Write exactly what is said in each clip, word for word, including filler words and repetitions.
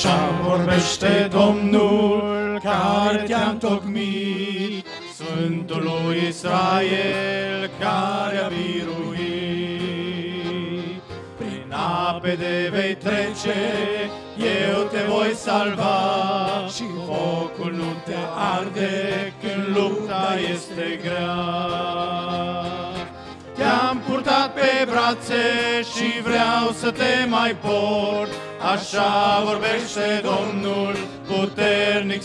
Așa vorbește Domnul care te-a întocmit, Sfântul lui Israel care a biruit. Prin ape de vei trece, eu te voi salva, și focul nu te arde când lupta este grea. Te-am purtat pe brațe și vreau să te mai port, așa vorbește Domnul puternic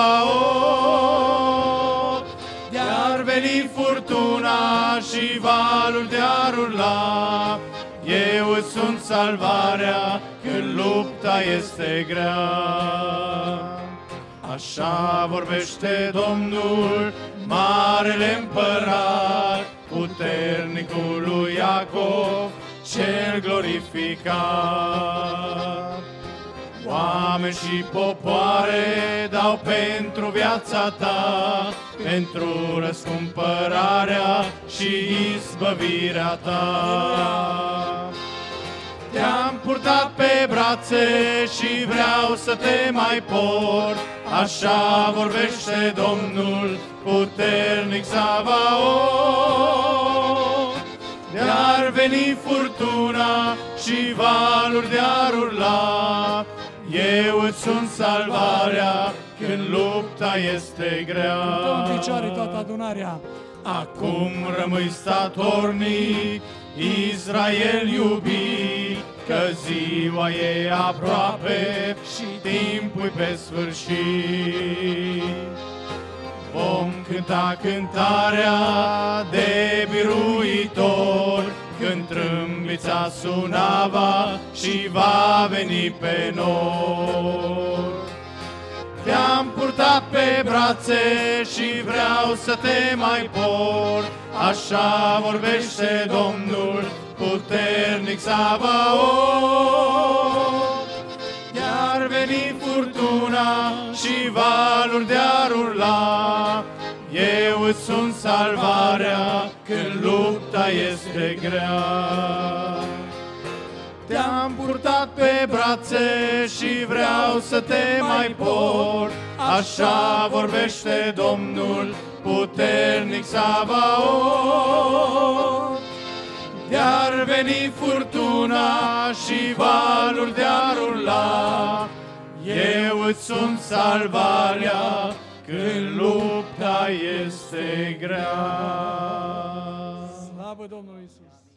Savaot. De-ar veni furtuna și valul de-ar urla, eu îți sunt salvarea când lupta este grea. Așa vorbește Domnul, marele împărat, puternicul lui Iacov, cel glorificat. Oameni și popoare dau pentru viața ta, pentru răscumpărarea și izbăvirea ta. Te-am purtat pe brațe și vreau să te mai port, așa vorbește Domnul puternic Savaot. De-ar veni furtuna și valuri de-ar urla, eu îți sunt salvarea când lupta este grea. În picioare toată adunarea. Acum rămâi statornic, Israel iubit, că ziua e aproape și timpul pe sfârșit. Vom cânta cântarea de biruitor, când trâmbița sunava și va veni pe noi. Te-am purtat pe brațe și vreau să te mai port, așa vorbește Domnul puternic Savaot. De-ar veni furtuna și valuri de-ar urla, eu îți sunt salvarea când lupta este grea. Te-am purtat pe brațe și vreau să te mai port, așa vorbește Domnul puternic Savaot. De-ar veni furtuna și valuri de-ar urla, eu îți sunt salvarea când lupta este grea. Slavă Domnului Iisus!